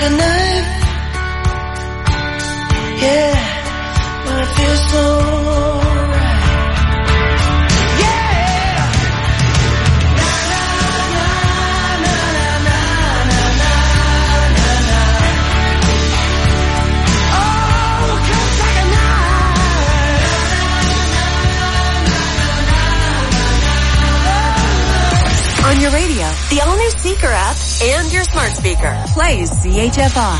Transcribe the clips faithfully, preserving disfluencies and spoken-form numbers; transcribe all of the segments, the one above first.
a knife. Yeah, but it feels so right. Yeah. Na na na na na na na na na na. Oh, come take a knife. On your radio, the all-new Seeker app, and your smart speaker. Plays C H F I.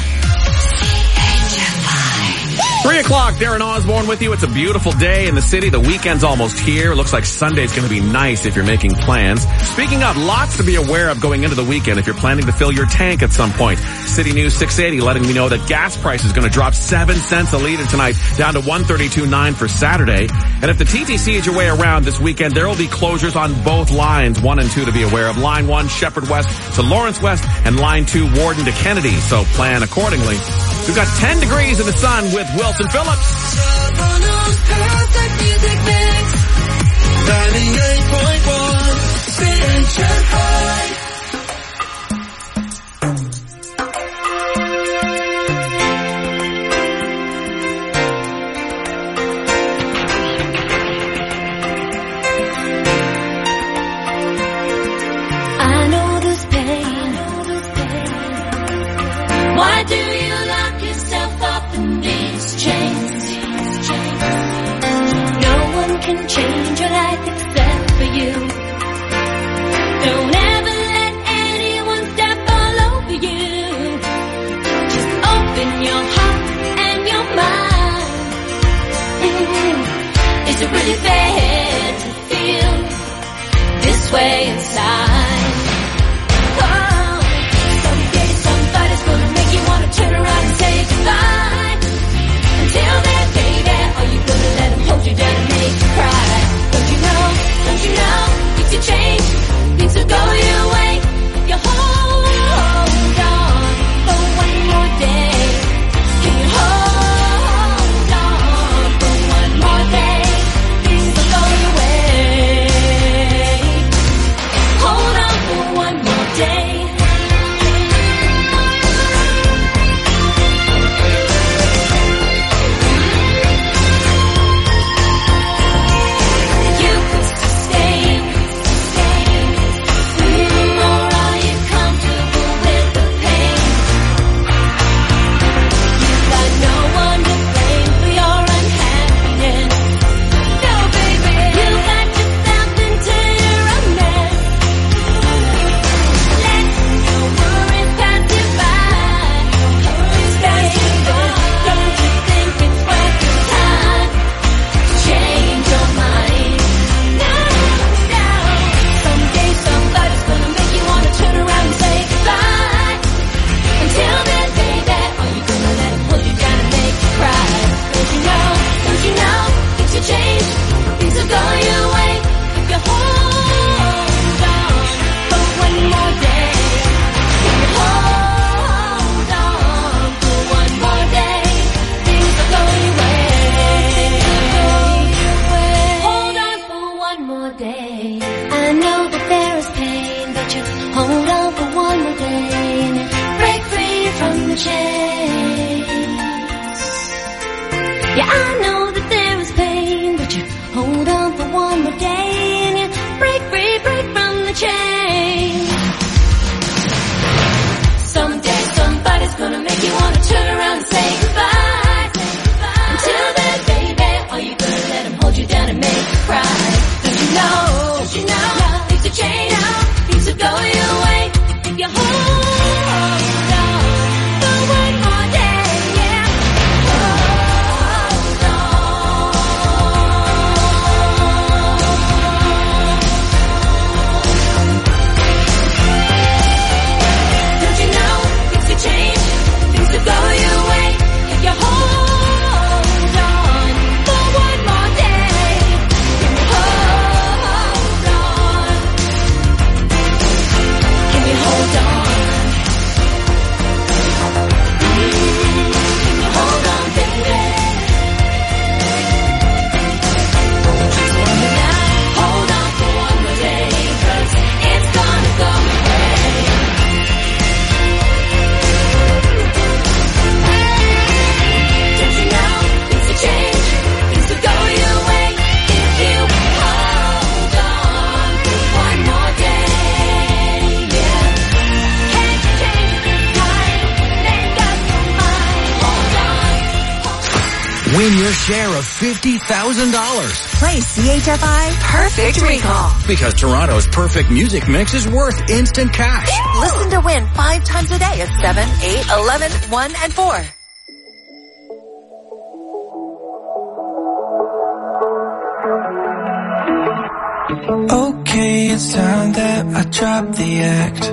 Three o'clock, Darren Osborne with you. It's a beautiful day in the city. The weekend's almost here. It looks like Sunday's going to be nice if you're making plans. Speaking of, lots to be aware of going into the weekend if you're planning to fill your tank at some point. City News six eighty letting me know that gas price is going to drop seven cents a liter tonight, down to one thirty-two nine for Saturday. And if the T T C is your way around this weekend, there will be closures on both lines, one and two to be aware of. Line one, Shepherd West to Lawrence West, and line two, Warden to Kennedy. So plan accordingly. We've got ten degrees in the sun with Wilson Phillips. ninety-eight point one C H F I. I know this pain. Why do you lock yourself up in these chains? No one can change your life except for you. Don't ever let anyone step all over you. Just open your heart and your mind. Mm-hmm. Is it really fair to feel this way inside? Oh, someday somebody's gonna make you wanna turn around and say goodbye. Until then, baby, are you gonna let him hold you down and make you cry? Don't you know, don't you know, things will change, things will go your way. If you hold on for one more day, can you hold on for one more day? Things will go your way. Hold on for one more day. You could sustain, sustain, mm, or are you comfortable with the pain? You got no one to blame for your unhappiness. No, baby, you got yourself into a mess. Let your worries pass you by. Don't you think it's worth your time to change your mind? No, no. Someday somebody's gonna make you wanna turn around and say goodbye. Until then, baby, are you gonna let him hold you down and make you cry? Don't you know, don't you know, things will change, things will go your way. If you hold on for one more day, if you hold on for one more day, things will go your way. Hold on for one more day. I know that there is pain, but you hold on for one more day and you break free from the chains. Yeah, I know that there is pain, but you hold on for one more day and you break free, break from the chains. Someday somebody's gonna make you wanna turn around and say goodbye. Until then, baby, are you gonna let him hold you down and make you cry? Don't you know, don't you know, things will change, things will go your way. If you hold on for one more day, yeah. Hold on Win your share of fifty thousand dollars. Play C H F I Perfect Recall. Because Toronto's perfect music mix is worth instant cash. Listen to win five times a day at seven, eight, eleven, one, and four. Okay, it's time that I drop the act.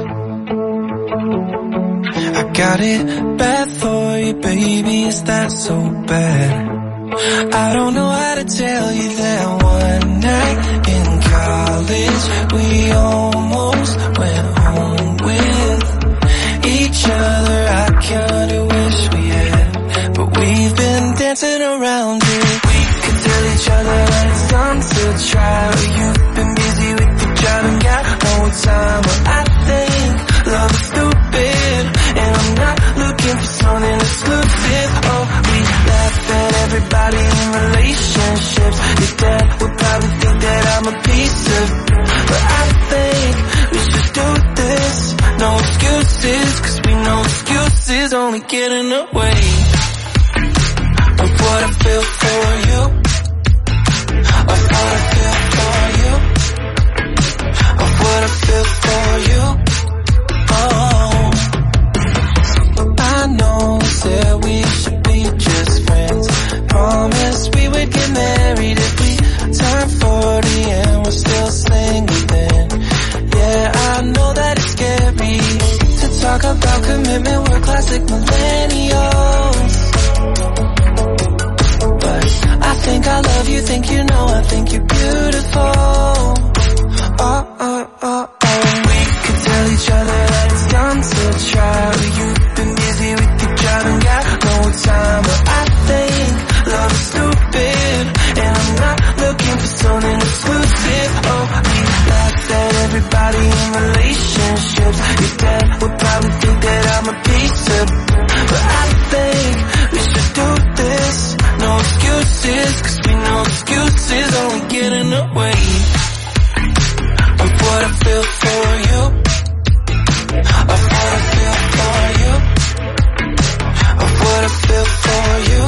I got it bad for you, baby, is that so bad? I don't know how to tell you that one night in college we almost went home with each other. I kinda wish we had, but we've been dancing around it. We could tell each other that it's time to try. You've been busy with the job and got no time. Well, I think love is stupid, and I'm not looking for something exclusive. Oh, we laugh at everybody in relationships. Your dad would probably think that I'm a piece of, but I think we should do this. No excuses, cause we know excuses only get in the way of what I feel for you, of what I feel for you, of what I feel for you. Oh, I know that we should be just friends. Promised we would get married if we turn forty and we're still single then. Yeah, I know that it's scary to talk about commitment, we're classic millennials. But I think I love you, think you know, I think you're beautiful. Oh, oh, oh, oh. We could tell each other that it's time to try. You've been busy with your job and got no time. But I think love is stupid, and I'm not looking for something exclusive. Oh, we laugh at everybody in relationships. Your dad would probably think that I'm a piece of, but I think we should do this. No excuses, cause we know excuses only get in the way of what I feel for you, of what I feel for you, of what I feel for you.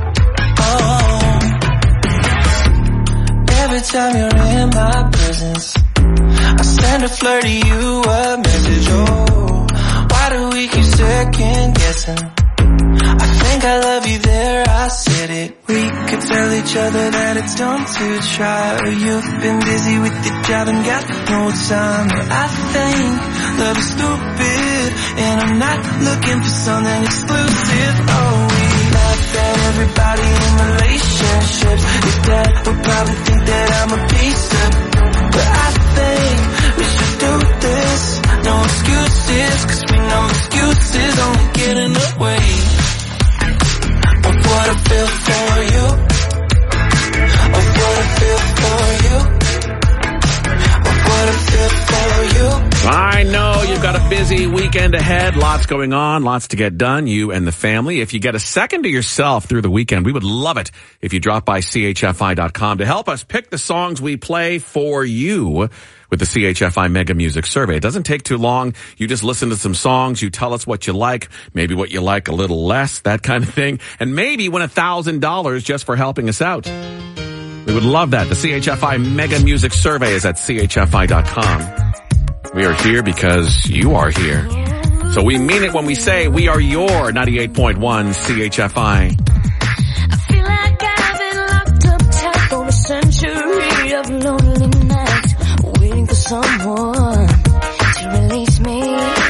Oh, every time you're in my presence, I send a flirty you a message. Oh, why do we keep second guessing? I think I love you there, I said it. We could tell each other that it's time to try. You've been busy with your job and got no time. But I think love is stupid, and I'm not looking for something exclusive. Oh, we laugh at everybody in relationships. Your dad would probably think that I'm a piece of, but I think we should do this. No excuses, cause we know excuses only get in the way of what I feel for you, of what I feel for you, of what I feel for you. I know you've got a busy weekend ahead. Lots going on, lots to get done, you and the family. If you get a second to yourself through the weekend, we would love it if you drop by C H F I dot com to help us pick the songs we play for you with the C H F I Mega Music Survey. It doesn't take too long. You just listen to some songs. You tell us what you like, maybe what you like a little less, that kind of thing. And maybe win one thousand dollars just for helping us out. We would love that. The C H F I Mega Music Survey is at C H F I dot com. We are here because you are here. So we mean it when we say we are your ninety-eight point one C H F I. I feel like I've been locked up tight for a century of lonely nights, waiting for someone to release me.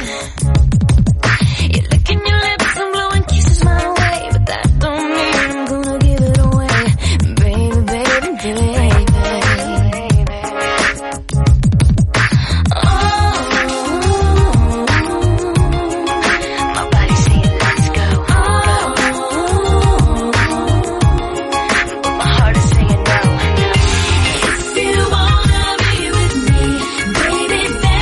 You're licking your lips and blowing kisses my way, but that don't mean I'm gonna give it away. Baby, baby, baby. Baby,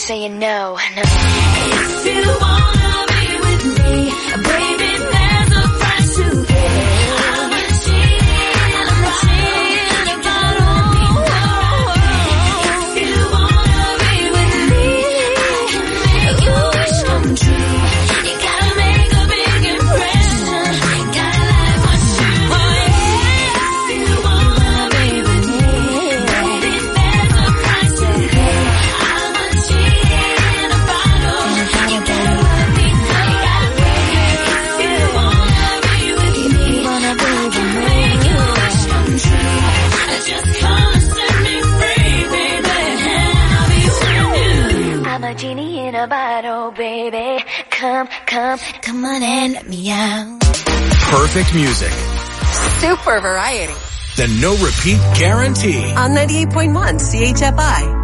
saying no, no. If you wanna be with me, baby, there's a price to pay. I'm a genie, I'm a genie in a bottle. If you wanna be with me, I can make your wish come true. You gotta make a big impression. Gotta like what you do. If you wanna be with me, baby, there's a price to pay. I'm a genie in a bottle. You gotta let me know. If you wanna be with me, I can make your wish come true. Just come and set me free, baby. I'll be with you. I'm a genie in a bottle, baby. Come, come, come on and let me out. Perfect music. Super variety. The no repeat guarantee. On ninety-eight point one C H F I.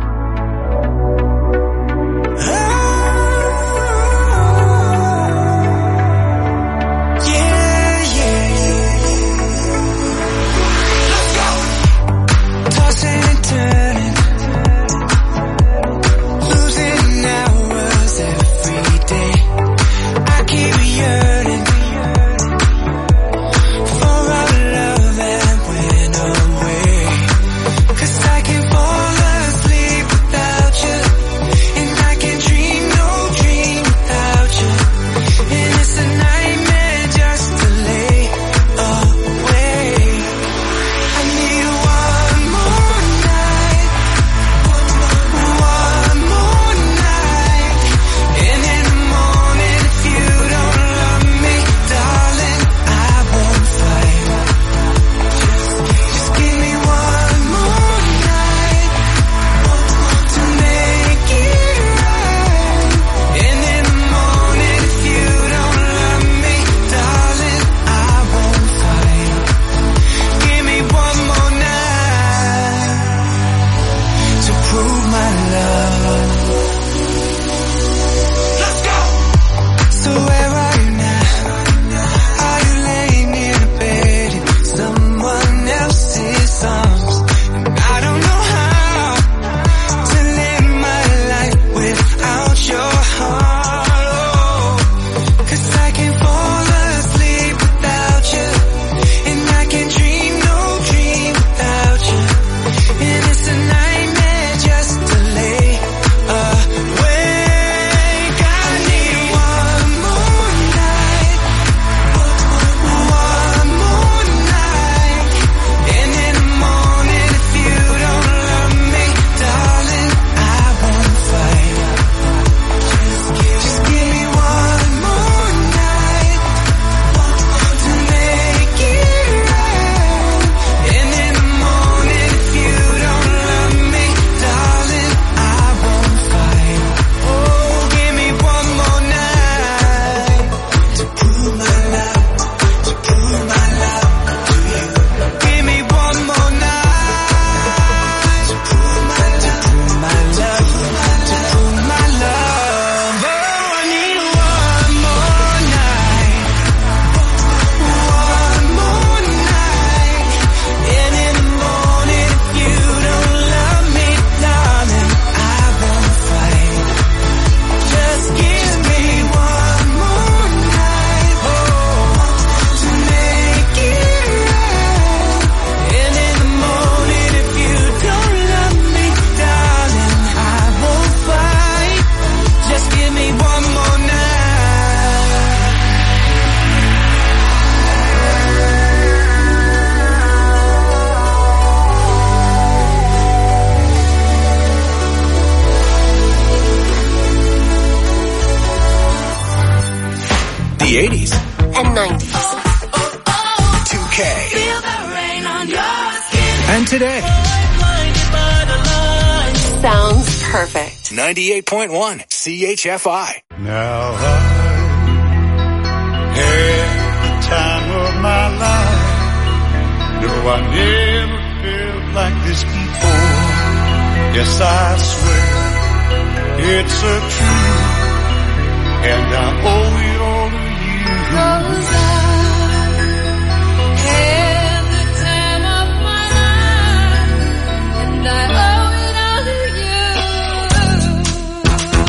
Tossing and turning, losing hours every day. I keep yearning for our love that went away. 'Cause I can fall asleep without you, and I can dream no dream without you. And it's a nightmare just to lay away. I need one more night, one more night. And in the morning, if you don't love me, darling, I won't fight. Just give me one more night to make it right. And in the morning, if you don't love me, darling, I won't fight. Give me one more night to prove my love. Let's go! So where are you now? Are you laying in a bed in someone else's arms? And I don't know how to live my life without your heart. Oh, 'cause I can fall asleep without you, and I can dream no dream without you. And it's a nightmare just to lay awake. I need one more night, one more night. And in the morning, if you don't love me, darling, I won't fight. Just give me one more night to make it right. And in the morning, if you don't love me, darling, I won't fight. Oh, give me one more night to prove my love, to prove my love to you. Give me one more night to prove my love, to prove my love, to prove my love. Oh, I need one more night, one more night. And in the morning, if you don't love me, darling, I won't fight. Just give me one more night, oh, to make it right. And in the morning, if you don't love me, darling, I won't fight. Just give me one more night. The eighties. And nineties. two K. Feel the rain on your skin. And today. Sounds perfect. ninety-eight point one C H F I. Now I had the time of my life. No, I never felt like this before. Yes, I swear it's a truth, and I owe it all to you. 'Cause I had the time of my life, and I owe it all to you.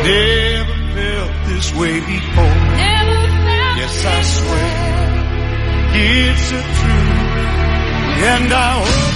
never felt this way before. Yes, I swear it's a truth, and I hope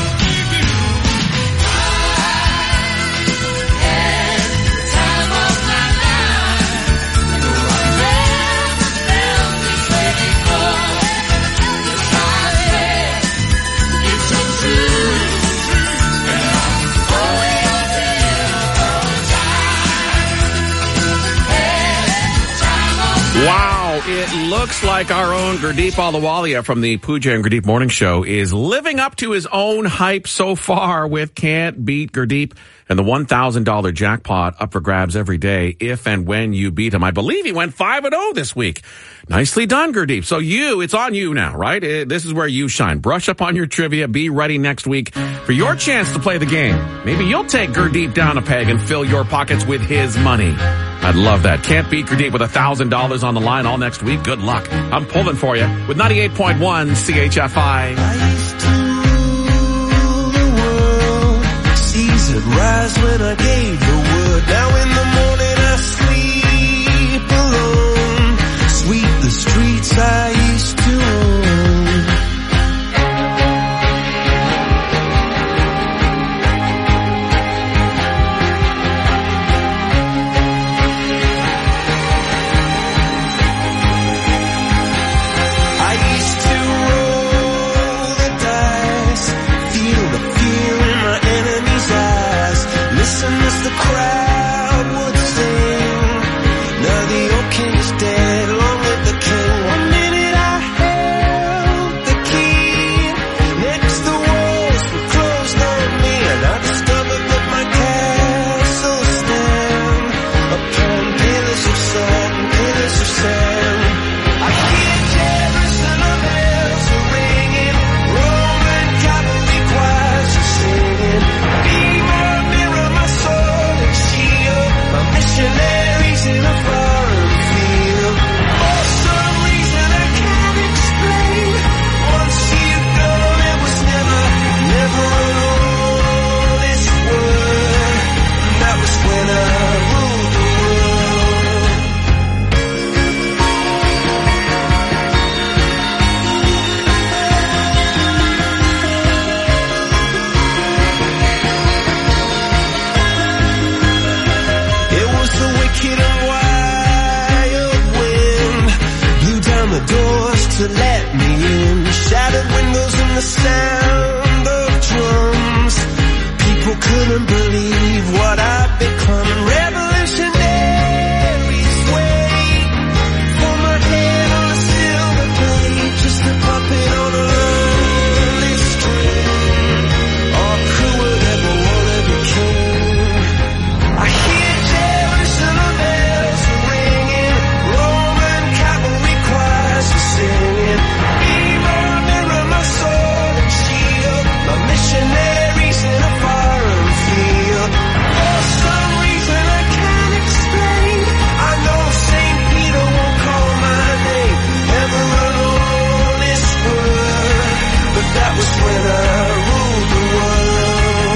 Wow, it looks like our own Gurdeep Ahluwalia from the Pooja and Gurdeep Morning Show is living up to his own hype so far with Can't Beat Gurdeep and the one thousand dollars jackpot up for grabs every day if and when you beat him. I believe he went five and oh this week. Nicely done, Gurdeep. So you, it's on you now, right? This is where you shine. Brush up on your trivia. Be ready next week for your chance to play the game. Maybe you'll take Gurdeep down a peg and fill your pockets with his money. I'd love that. Can't beat Gurdeep with one thousand dollars on the line all next week. Good luck. I'm pulling for you with ninety-eight point one C H F I. I used to rule the world. Seas would rise when I gave the word. Now in the morning I sleep alone. Sweep the streets I used to own. The crowd would sing. Now the old king is dead, long live the king. One minute I held the key, next the walls were closed on me, and I discovered that my castle stand upon pillars of salt and pillars of sand. I hear Jerusalem bells are ringing, Roman cavalry choirs are singing. Be my mirror, my soul, missionaries in a foreign field. For some reason I can't explain. Once you've gone, it was never, never alone. This world, that was when I ruled the wicked and wild wind blew down the doors to let me in. Shattered windows and the sound of drums. People couldn't believe what I'd become. Revolutionaries wait for my head on a silver plate, just a puppet on a lonely string. Or who would ever want to be king? I hear Jerusalem bells are ringing, Roman cavalry choirs are singing. Be my mirror, my sword and shield, my missionaries in a foreign field. For some reason I can't explain, I know Saint Peter won't call my name, never alone this world, but that was when I ruled the world.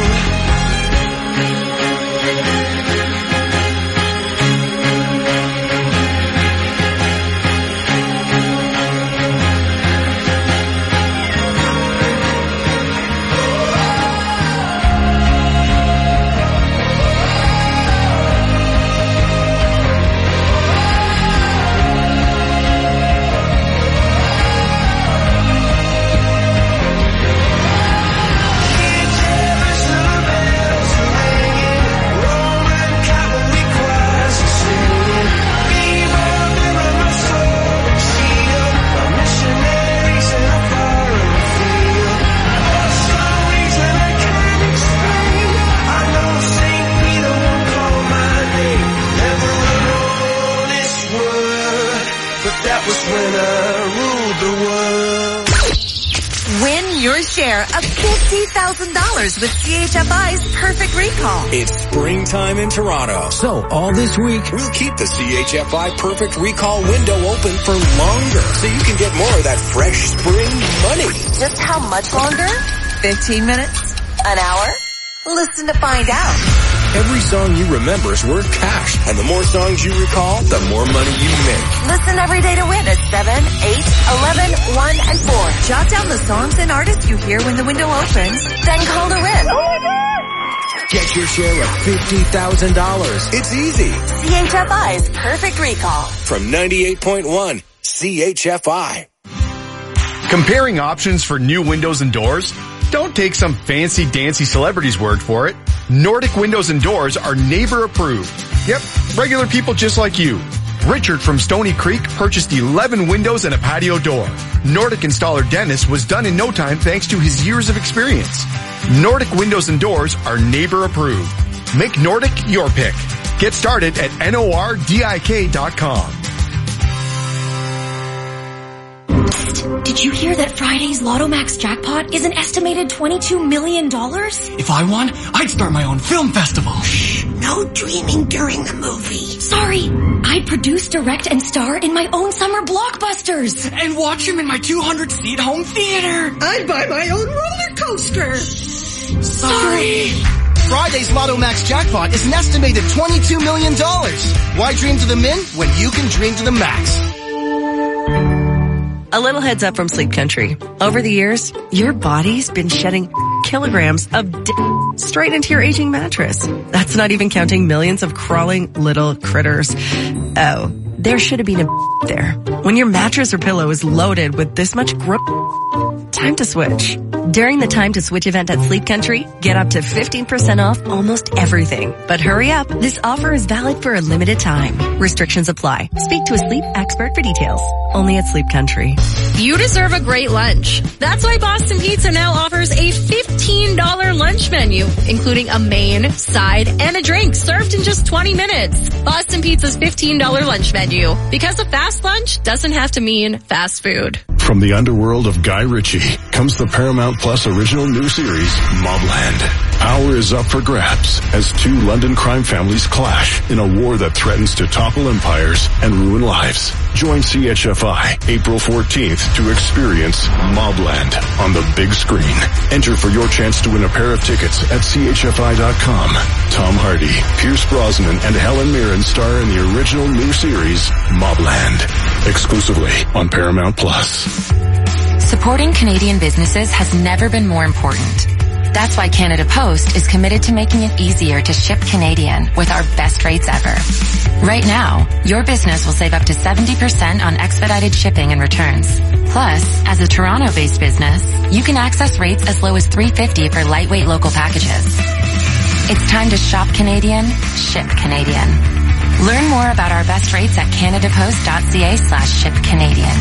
Win your share of fifty thousand dollars with C H F I's Perfect Recall. It's springtime in Toronto. So all this week, we'll keep the C H F I Perfect Recall window open for longer so you can get more of that fresh spring money. Just how much longer? fifteen minutes? An hour? Listen to find out. Every song you remember is worth cash. And the more songs you recall, the more money you make. Listen every day to win at seven, eight, eleven, one, and four. Jot down the songs and artists you hear when the window opens. Then call to win. Oh my God! Get your share of fifty thousand dollars. It's easy. C H F I's Perfect Recall. From ninety-eight point one, C H F I. Comparing options for new windows and doors? Don't take some fancy dancy celebrity's word for it. Nordic Windows and Doors are neighbor approved. Yep, regular people just like you. Richard from Stony Creek purchased eleven windows and a patio door. Nordic installer Dennis was done in no time thanks to his years of experience. Nordic Windows and Doors are neighbor approved. Make Nordic your pick. Get started at N O R D I K dot com. Did you hear that Friday's Lotto Max jackpot is an estimated twenty-two million dollars? If I won, I'd start my own film festival. Shh, no dreaming during the movie. Sorry, I'd produce, direct, and star in my own summer blockbusters. And watch them in my two hundred seat home theater. I'd buy my own roller coaster. Sorry. Friday's Lotto Max jackpot is an estimated twenty-two million dollars. Why dream to the min when you can dream to the max? A little heads up from Sleep Country. Over the years, your body's been shedding kilograms of d- straight into your aging mattress. That's not even counting millions of crawling little critters. Oh, there should have been a there. When your mattress or pillow is loaded with this much growth, time to switch. During the Time to Switch event at Sleep Country, get up to fifteen percent off almost everything. But hurry up, this offer is valid for a limited time. Restrictions apply. Speak to a sleep expert for details. Only at Sleep Country. You deserve a great lunch. That's why Boston Pizza now offers a fifteen dollars lunch menu, including a main, side, and a drink served in just twenty minutes. Boston Pizza's fifteen dollars lunch menu. Because a fast lunch doesn't have to mean fast food. From the underworld of Guy Ritchie comes the Paramount Plus original new series, Mobland. Power is up for grabs as two London crime families clash in a war that threatens to topple empires and ruin lives. Join C H F I April fourteenth to experience Mobland on the big screen. Enter for your chance to win a pair of tickets at C H F I dot com. Tom Hardy, Pierce Brosnan, and Helen Mirren star in the original new series, Mobland. Exclusively on Paramount Plus. Supporting Canadian businesses has never been more important. That's why Canada Post is committed to making it easier to ship Canadian with our best rates ever. Right now, your business will save up to seventy percent on expedited shipping and returns. Plus, as a Toronto-based business, you can access rates as low as three dollars and fifty cents for lightweight local packages. It's time to shop Canadian, ship Canadian. Learn more about our best rates at canadapost.ca slash ship Canadian.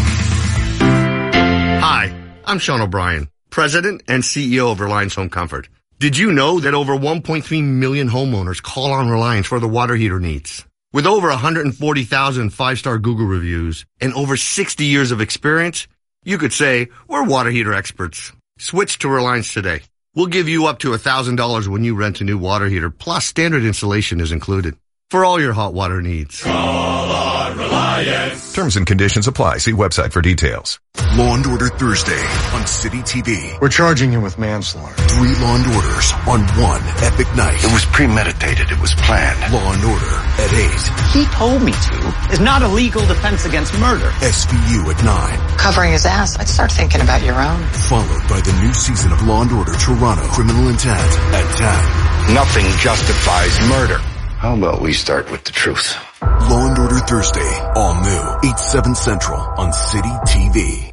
Hi, I'm Sean O'Brien, President and C E O of Reliance Home Comfort. Did you know that over one point three million homeowners call on Reliance for their water heater needs? With over one hundred forty thousand five-star Google reviews and over sixty years of experience, you could say we're water heater experts. Switch to Reliance today. We'll give you up to one thousand dollars when you rent a new water heater, plus standard installation is included. For all your hot water needs. Call on Reliance. Terms and conditions apply. See website for details. Law and Order Thursday on City T V. We're charging you with manslaughter. Three Law and Orders on one epic night. It was premeditated. It was planned. Law and Order at eight. He told me to is not a legal defense against murder. S V U at nine. Covering his ass, I'd start thinking about your own. Followed by the new season of Law and Order Toronto Criminal Intent at ten. Nothing justifies murder. How about we start with the truth? Law and Order Thursday, all new, eight, seven Central on City T V.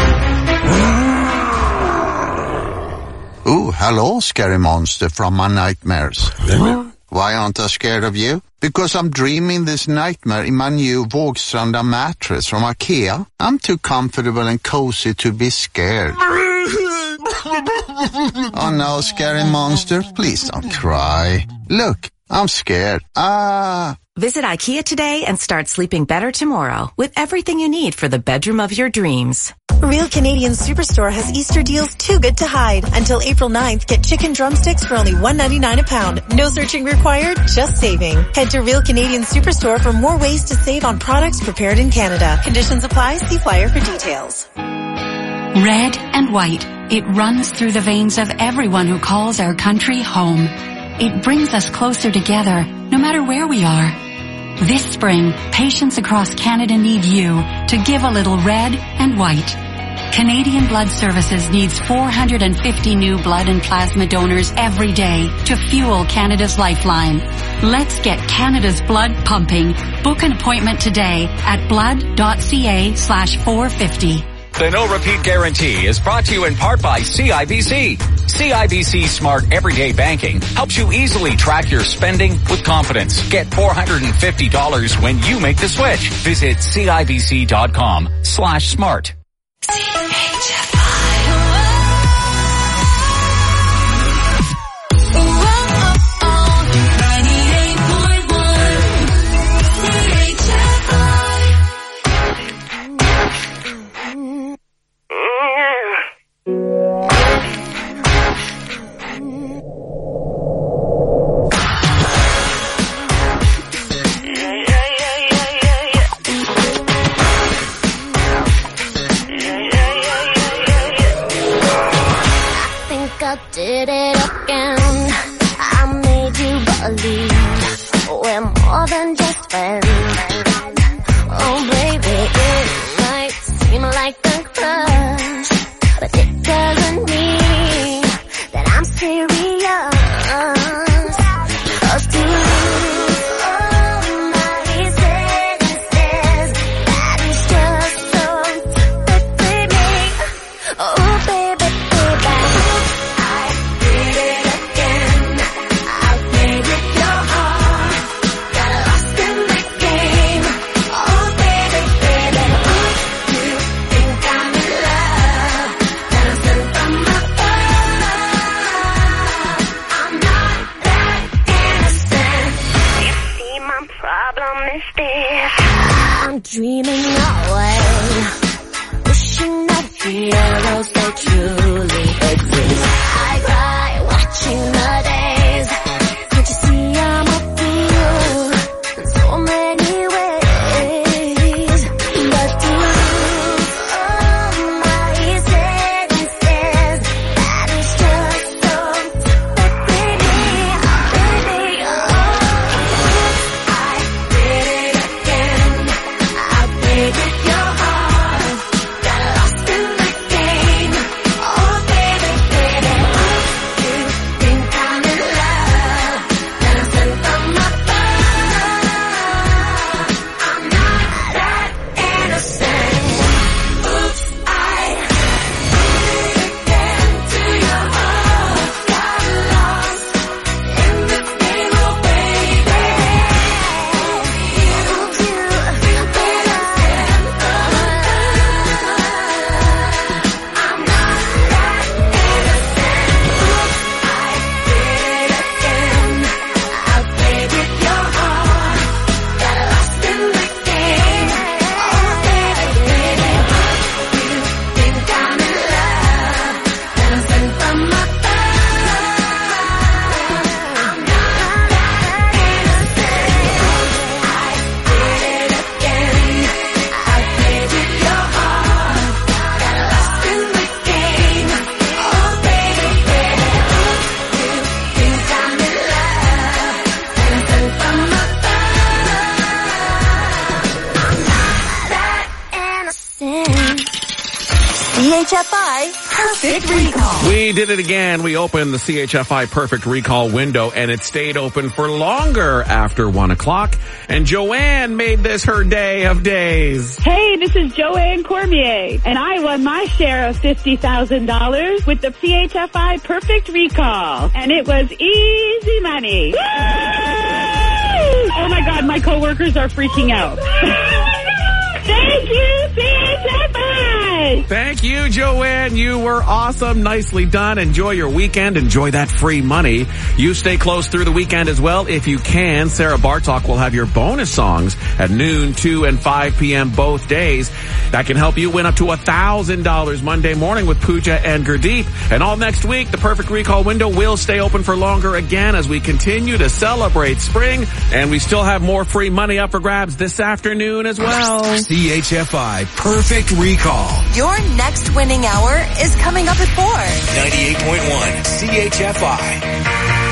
Oh, hello, scary monster from my nightmares. Why aren't I scared of you? Because I'm dreaming this nightmare in my new Vågstranda mattress from IKEA. I'm too comfortable and cozy to be scared. Oh no, scary monster, please don't cry. Look, I'm scared. Ah. Visit IKEA today and start sleeping better tomorrow with everything you need for the bedroom of your dreams. Real Canadian Superstore has Easter deals too good to hide. Until April ninth, get chicken drumsticks for only one ninety-nine a pound. No searching required, just saving. Head to Real Canadian Superstore for more ways to save on products prepared in Canada. Conditions apply. See flyer for details. Red and white, it runs through the veins of everyone who calls our country home. It brings us closer together, no matter where we are. This spring, patients across Canada need you to give a little red and white. Canadian Blood Services needs four hundred fifty new blood and plasma donors every day to fuel Canada's lifeline. Let's get Canada's blood pumping. Book an appointment today at blood.ca slash 450. The No Repeat Guarantee is brought to you in part by C I B C. C I B C Smart Everyday Banking helps you easily track your spending with confidence. Get four hundred fifty dollars when you make the switch. Visit cibc.com slash smart. C H F did it again. I made you believe we're more than just friends. Oh baby, it might seem like a crush, but it doesn't mean that I'm serious. 'Cause to lose all my senses, that is just so typically me. Oh baby, baby, I did it again. I played with your heart, got lost in the game. Oh baby, baby, you think I'm in love, that I'm sent from above. I'm not that innocent. You see, my problem is this: I'm dreaming away, wishing that heroes they truly exist. I cry watching the days. Can't you see I'm a fool in so many ways? But to lose all my senses, that is just so typically me. Baby, oh, I did it again. I played with your heart, got lost in the game. Oh baby, baby, you think I'm in love, that I'm sent from above. I'm not that innocent. Oops, I did it again to your heart, got lost in the game. Oh baby, you think I'm in love, I'm not that innocent. Oops, I did it again. I played with your heart, got lost in the game. Oh baby, baby, you think I'm in love, that I'm sent from above. I'm not that innocent. I did it again. I played with your heart, got lost in the game. Oh baby, baby, you think I'm in love, that I'm sent from above. I'm not that innocent. C H F I Perfect Recall. We did it again. We opened the C H F I Perfect Recall window, and it stayed open for longer after one o'clock. And Joanne made this her day of days. Hey, this is Joanne Cormier, and I won my share of fifty thousand dollars with the C H F I Perfect Recall, and it was easy money. Woo! Oh my God, my coworkers are freaking out. Thank you, C H F I! Thank you, Joanne. You were awesome. Nicely done. Enjoy your weekend. Enjoy that free money. You stay close through the weekend as well if you can. Sarah Bartok will have your bonus songs at noon, two, and five p.m. both days. That can help you win up to one thousand dollars Monday morning with Pooja and Gurdeep. And all next week, the Perfect Recall window will stay open for longer again as we continue to celebrate spring. And we still have more free money up for grabs this afternoon as well. C H F I Perfect Recall. Your next winning hour is coming up at four. ninety-eight point one C H F I.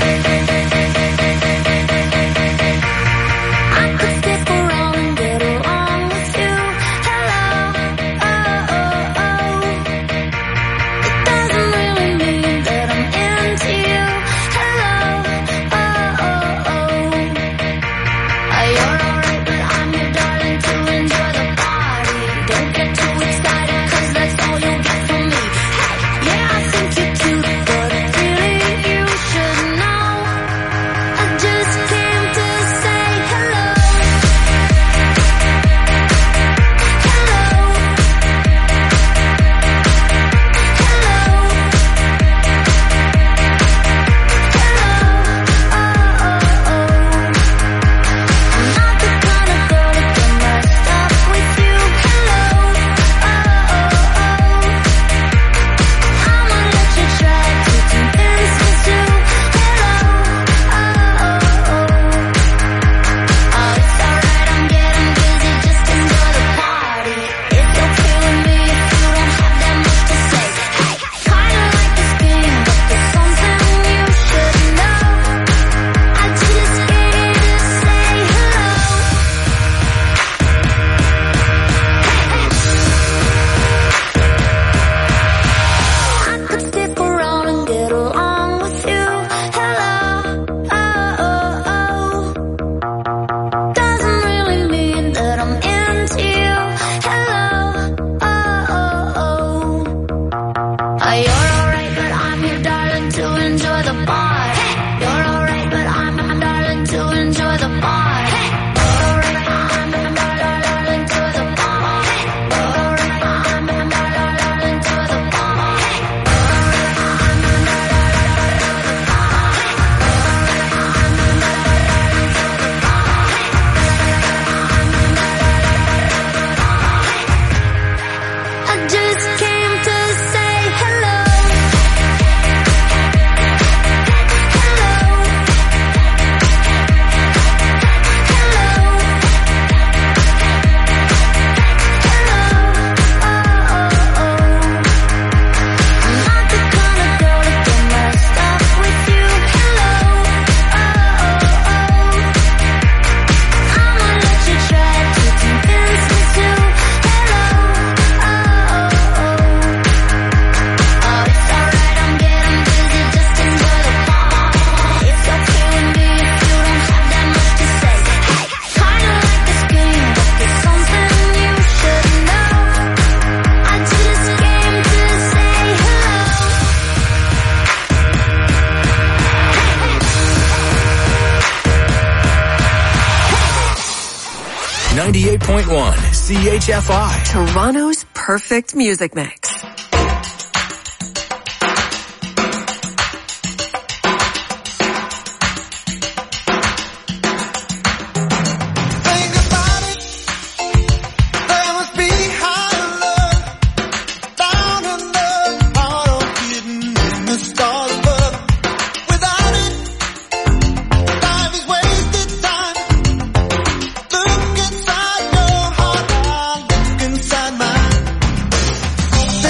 ninety-eight point one C H F I. Toronto's perfect music mix. Inside my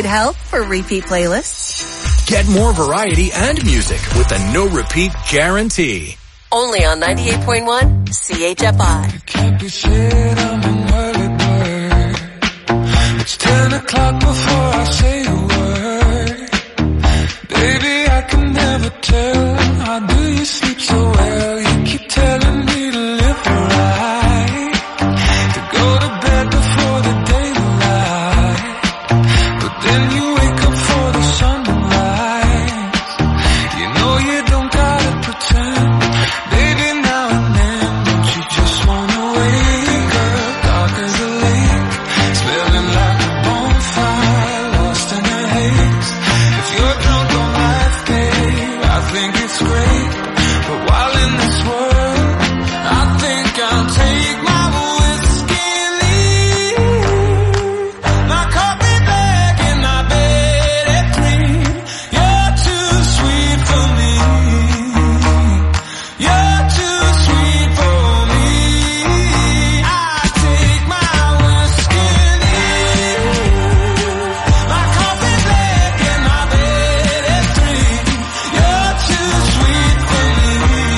Need help for repeat playlists? Get more variety and music with a no-repeat guarantee. Only on ninety-eight point one C H F I. Can't be said I'm an early bird. It's ten o'clock before I say a word. Baby, I can never tell. How do you sleep so well? You keep telling me to live right, to go to bed before the daylight. But then you wake up for the sun to rise. You know you don't gotta pretend. Baby, now and then, don't you just wanna wake up dark as a lake, smelling like a bonfire, lost in a haze. If you're drunk on life, babe, I think it's great. But while in this world, I think I'll take my whiskey and leave. My coffee bag in my bed at three. You're too sweet for me. You're too sweet for me. I take my whiskey and leave. My coffee bag in my bed at three. You're too sweet for me.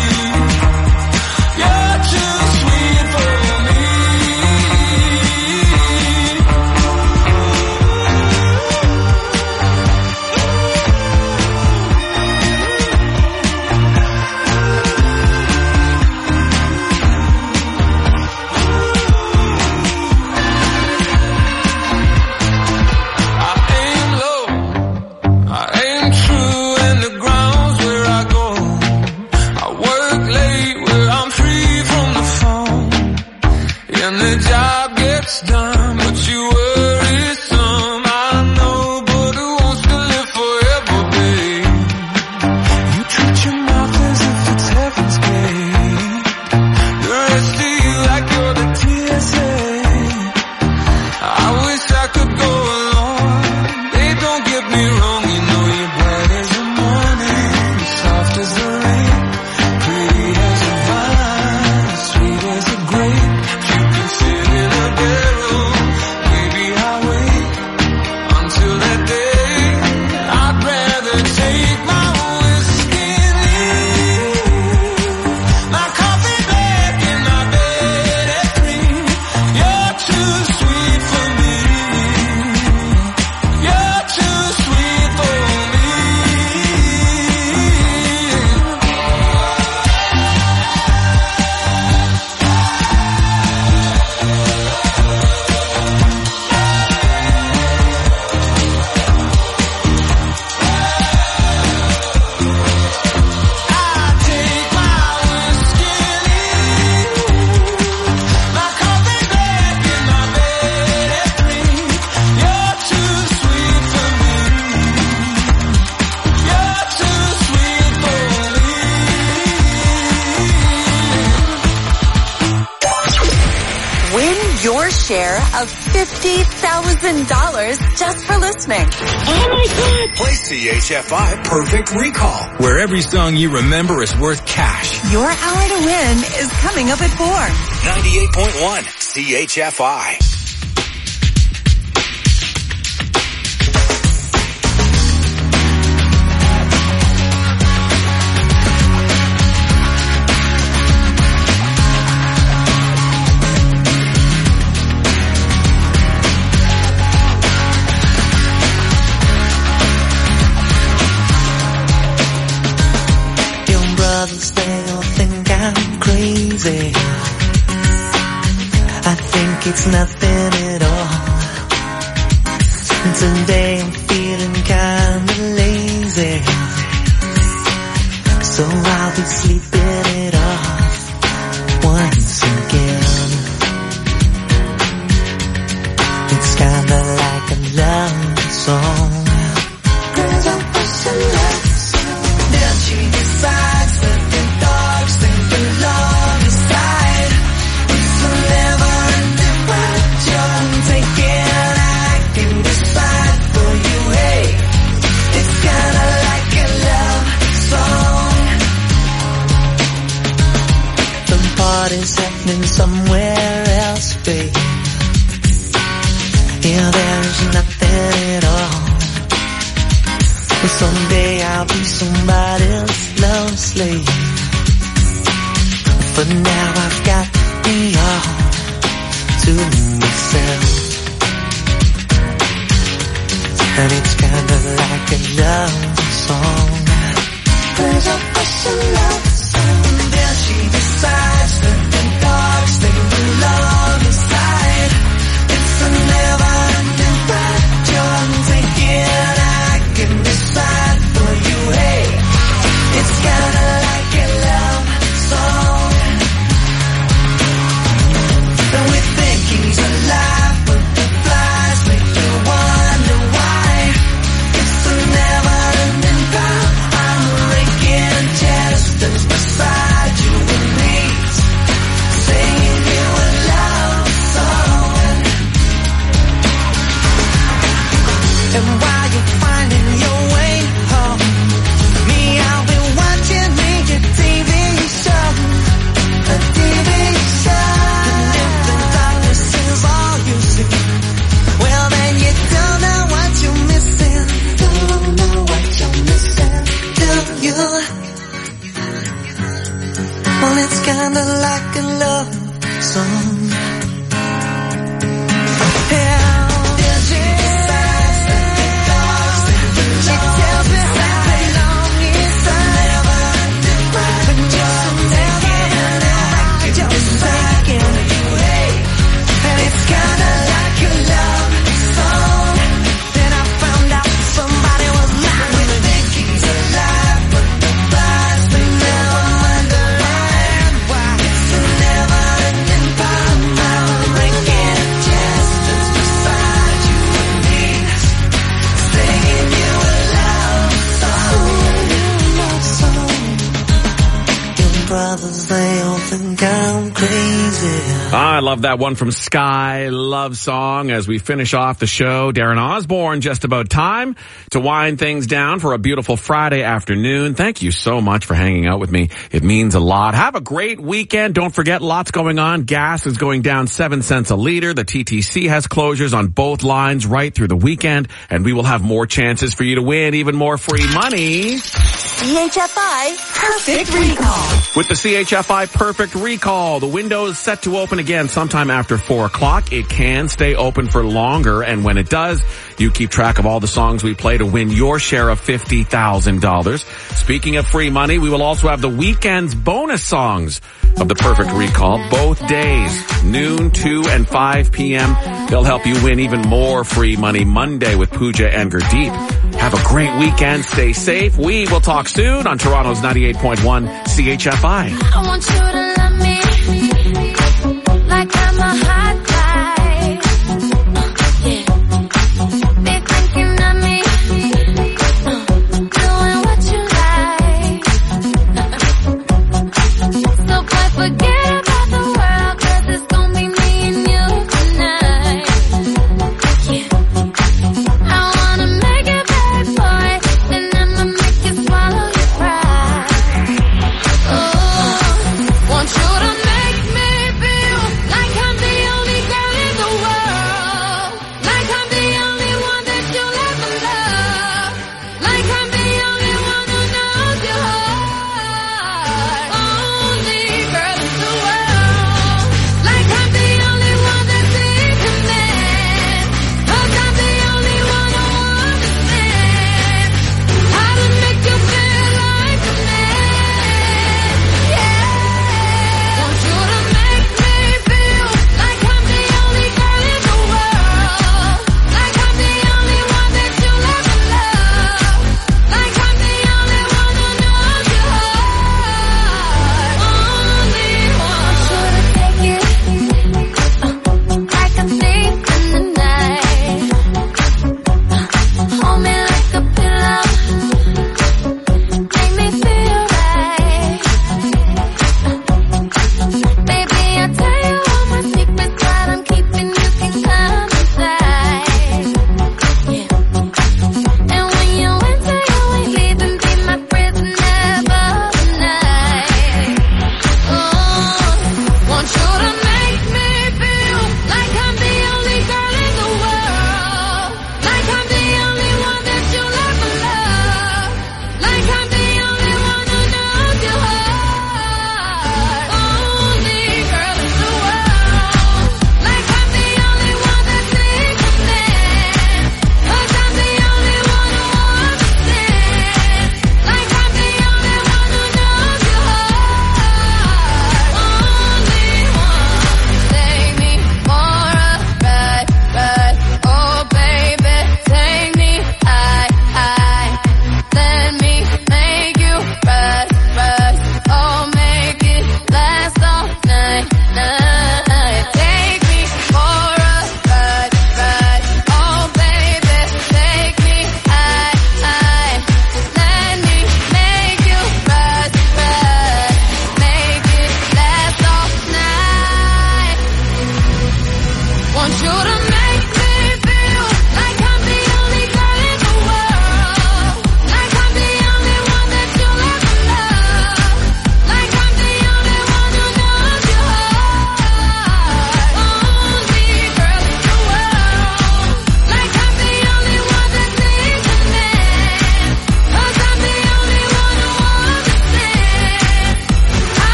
You're too sweet for me. I aim low, I aim true, and the ground's where I go. I work late where I'm free from the phone, and the job gets done, but you worry some. I know, but who wants to live forever, babe? You treat your mouth as if it's heaven's gate. The rest of you like you're the T S A. I wish I could go along. Babe, don't get me wrong, you know you're bright as the morning, soft as the rain, pretty as a vine, sweet as a grape. You can sit in a barrel, maybe I'll wait until that day. I'd rather take my whiskey and leave. My coffee bag in my bed at three. You're too sweet for me. You're too sweet for me. I take my whiskey and leave. My coffee bag in my bed at three. You're too sweet for me. You're too sweet for me. Win your share of fifty thousand dollars just for listening. Oh my God! Play C H F I Perfect Recall, where every song you remember is worth cash. Your hour to win is coming up at four. ninety-eight point one C H F I. Your brothers, they all think I'm crazy. I think it's nothing at all. Today I'm feeling kinda lazy, so I'll be sleeping it off once again. It's kinda like a love song. Girls are pushing love song. Then she decides that the dogs think the love is tied. It's a never-ending question. Take it, I can decide for you. Hey, it's kinda like a love song. The party's happening somewhere else, babe. Yeah, there's nothing at all. Well, someday I'll be somebody else's love slave. For now I've got me all to myself. And it's kinda like a love song. There's a person love song. And then she decides that the dogs they belong inside. It's a never-ending ride. You're taking, I can decide for you. Hey, it's kinda like a love song. And we think he's alive, but the flies make you wonder why. It's a never-ending round. I'm raking chestnuts beside you and me, singing you a love song. And while you're finding your way home, me, I'll be watching me a T V show, a T V show. And if the darkness is all you see, well then you don't know what you're missing. Don't know what you're missing, do you? Well, it's kinda like a love song. Yeah. She decides that the dogs that belong, she tells me that they belong inside. But just never I can decide for you, hey. And it's kinda like a love song. Then I found out somebody was lying. We think he's alive, but the flies they never understand why. It's a never-ending bomb. I'm breaking chestnuts beside you and me, singing you a love song. Your brothers, they all think I'm crazy. I love that one from Sky, Love Song. As we finish off the show, Darren Osborne, just about time to wind things down for a beautiful Friday afternoon. Thank you so much for hanging out with me. It means a lot. Have a great weekend. Don't forget, lots going on. Gas is going down seven cents a liter. The T T C has closures on both lines right through the weekend, and we will have more chances for you to win even more free money C H F I Perfect Recall. with the C H F I Perfect Recall. The window is set to open again sometime after four o'clock. It can stay open for longer, and when it does, you keep track of all the songs we play to win your share of fifty thousand dollars. Speaking of free money, we will also have the weekend's bonus songs of the Perfect Recall, both days, noon, two, and five p.m. They'll help you win even more free money Monday with Pooja and Gurdeep. Have a great weekend. Stay safe. We will talk soon on Toronto's ninety-eight point one C H F I. I want you to love me like I'm a hot guy. Yeah. Be thinking of me, doing what you like. So boy, forget about the world, 'cause it's gonna be me and you tonight. Yeah. I wanna make it bad, boy, then I'ma make you swallow your pride. Oh, want you to make me feel like I'm the only girl in the world, like I'm the only one that you'll ever love, like I'm the only one who knows your heart, only girl in the world.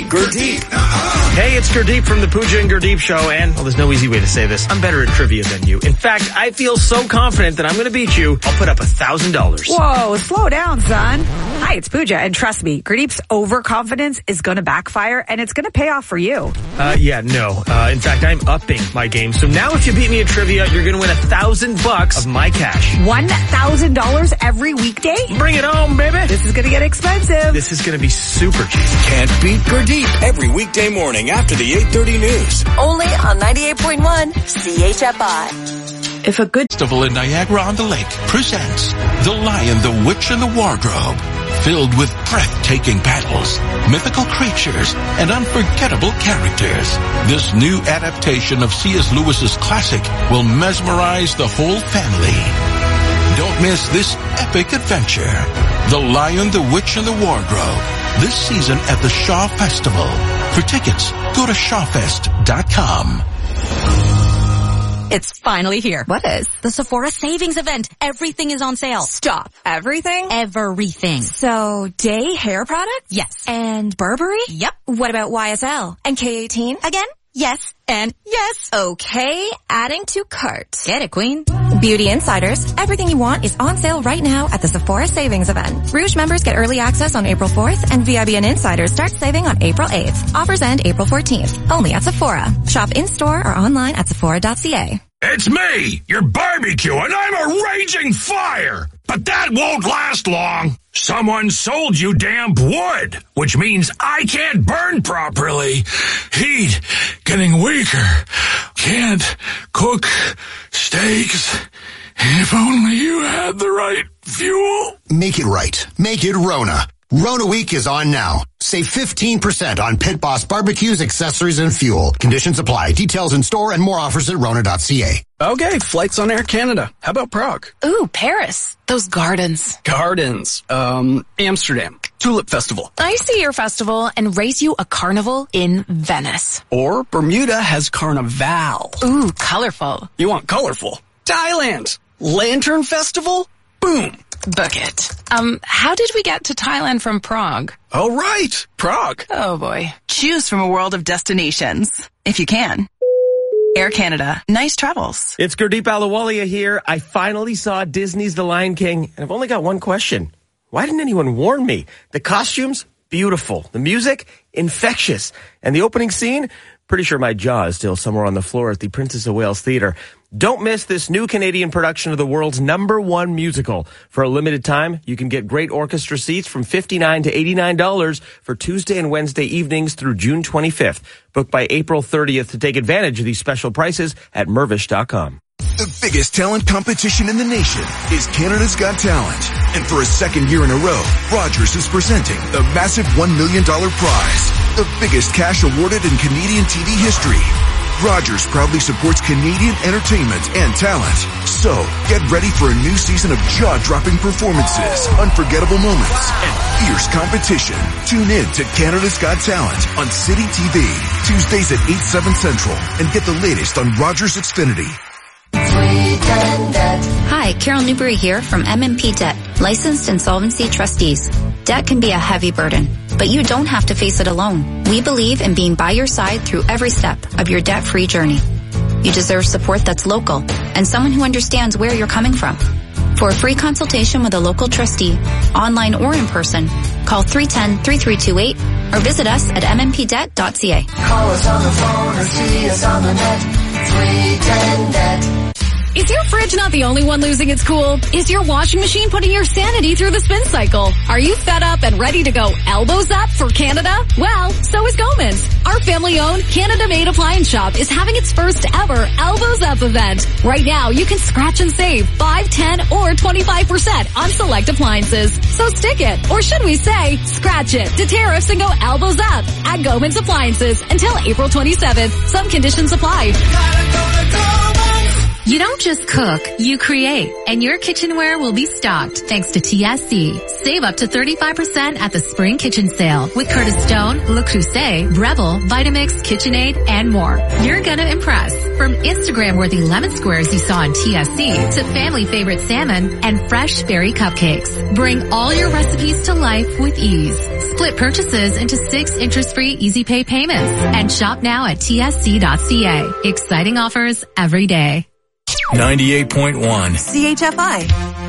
Gurdeep. Hey, it's Gurdeep from the Pooja and Gurdeep Show, and, well, there's no easy way to say this. I'm better at trivia than you. In fact, I feel so confident that I'm going to beat you, I'll put up a thousand dollars. Whoa, slow down, son. Hi, it's Pooja, and trust me, Gurdeep's overconfidence is going to backfire, and it's going to pay off for you. Uh, yeah, no. Uh, in fact, I'm upping my game. So now if you beat me at trivia, you're going to win a thousand bucks of my cash. One thousand dollars every weekday? Bring it home, baby. This is going to get expensive. This is going to be super cheap. Can't beat Gurdeep every weekday morning after the eight thirty news. Only on ninety-eight point one C H F I. If a good festival in Niagara-on-the-Lake presents The Lion, the Witch, and the Wardrobe, filled with breathtaking battles, mythical creatures, and unforgettable characters. This new adaptation of C S Lewis's classic will mesmerize the whole family. Don't miss this epic adventure. The Lion, the Witch, and the Wardrobe. This season at the Shaw Festival. For tickets, go to shaw fest dot com. It's finally here. What is? The Sephora Savings Event. Everything is on sale. Stop. Everything? Everything. So, Day hair products? Yes. And Burberry? Yep. What about Y S L? And K eighteen? Again? Yes. And yes. Okay, adding to cart. Get it, queen. Beauty Insiders. Everything you want is on sale right now at the Sephora Savings Event. Rouge members get early access on April fourth, and V I B and Insiders start saving on April eighth. Offers end April fourteenth. Only at Sephora. Shop in-store or online at sephora dot c a. It's me, your barbecue, and I'm a raging fire. But that won't last long. Someone sold you damp wood, which means I can't burn properly. Heat getting weaker. Can't cook steaks. If only you had the right fuel. Make it right. Make it Rona. Rona Week is on now. Save fifteen percent on Pit Boss barbecues, accessories, and fuel. Conditions apply. Details in store and more offers at rona dot c a. Okay, flights on Air Canada. How about Prague? Ooh, Paris. Those gardens. Gardens. Um, Amsterdam. Tulip Festival. I see your festival and race you a carnival in Venice. Or Bermuda has Carnival. Ooh, colorful. You want colorful? Thailand. Lantern Festival? Boom. Book it. Um, how did we get to Thailand from Prague? Oh, right. Prague. Oh, boy. Choose from a world of destinations, if you can. Air Canada. Nice travels. It's Gurdeep Ahluwalia here. I finally saw Disney's The Lion King, and I've only got one question. Why didn't anyone warn me? The costumes? Beautiful. The music? Infectious. And the opening scene? Pretty sure my jaw is still somewhere on the floor at the Princess of Wales Theatre. Don't miss this new Canadian production of the world's number one musical. For a limited time, you can get great orchestra seats from fifty-nine dollars to eighty-nine dollars for Tuesday and Wednesday evenings through June twenty-fifth. Book by April thirtieth to take advantage of these special prices at mervish dot com. The biggest talent competition in the nation is Canada's Got Talent. And for a second year in a row, Rogers is presenting the massive one million dollars prize, the biggest cash awarded in Canadian T V history. Rogers proudly supports Canadian entertainment and talent. So, get ready for a new season of jaw-dropping performances, unforgettable moments, and fierce competition. Tune in to Canada's Got Talent on City T V, Tuesdays at eight, seven Central, and get the latest on Rogers Xfinity. Hi, Carol Newberry here from M and P Debt, licensed insolvency trustees. Debt can be a heavy burden, but you don't have to face it alone. We believe in being by your side through every step of your debt-free journey. You deserve support that's local and someone who understands where you're coming from. For a free consultation with a local trustee, online or in person, call three one zero, three three two eight or visit us at m m p debt dot c a. Call us on the phone or see us on the net. three ten debt. Is your fridge not the only one losing its cool? Is your washing machine putting your sanity through the spin cycle? Are you fed up and ready to go elbows up for Canada? Well, so is Goman's. Our family-owned, Canada-made appliance shop is having its first ever Elbows Up event. Right now, you can scratch and save five, ten, or twenty-five percent on select appliances. So stick it, or should we say, scratch it, to tariffs and go elbows up at Goman's Appliances until April twenty-seventh. Some conditions apply. Gotta go to Goman's. You don't just cook, you create, and your kitchenware will be stocked thanks to T S C. Save up to thirty-five percent at the Spring Kitchen Sale with Curtis Stone, Le Creuset, Breville, Vitamix, KitchenAid, and more. You're gonna impress. From Instagram-worthy lemon squares you saw on T S C to family favorite salmon and fresh berry cupcakes. Bring all your recipes to life with ease. Split purchases into six interest-free easy pay payments and shop now at T S C dot C A. Exciting offers every day. ninety-eight point one C H F I.